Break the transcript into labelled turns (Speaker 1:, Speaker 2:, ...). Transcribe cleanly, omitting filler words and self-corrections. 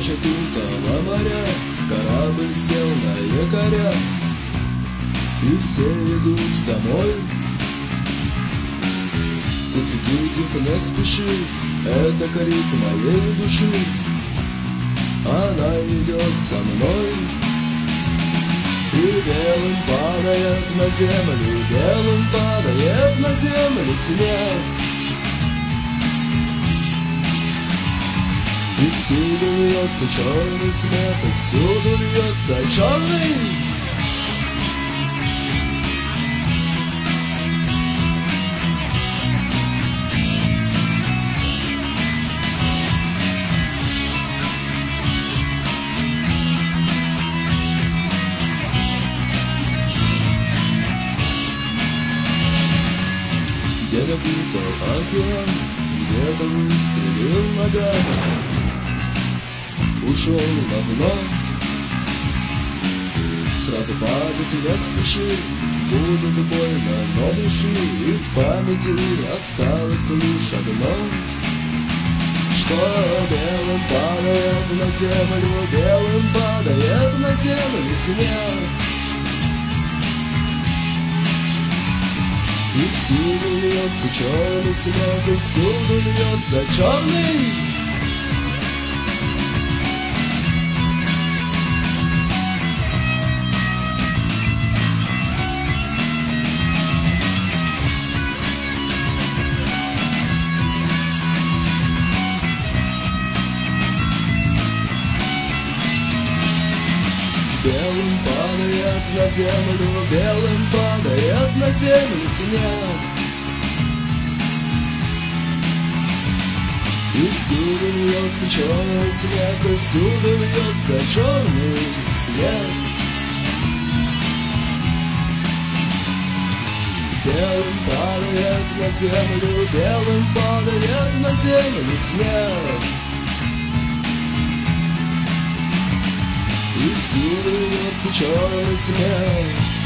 Speaker 1: Плачет утола моря, корабль сел на якоря, и все идут домой. Ты суди дух, не спеши, это крик моей души, она идет со мной. И белым падает на землю, белым падает на землю снег. И всюду льется черный свет, и всюду льется черный. Где-то плутал океан, где-то выстрелил нога, ушел на дно. Сразу падать не спеши, будет больно, но дыши, и в памяти осталось лишь одно, что белым падает на землю, белым падает на землю снег. И всюду льется черный снег, и всюду льется черный. Белым падает на землю, белым падает на землю снег. И всюду льется черный снег, и всюду льется черный снег. Белым падает на землю, белым падает на землю снег. И всюду льется черный снег.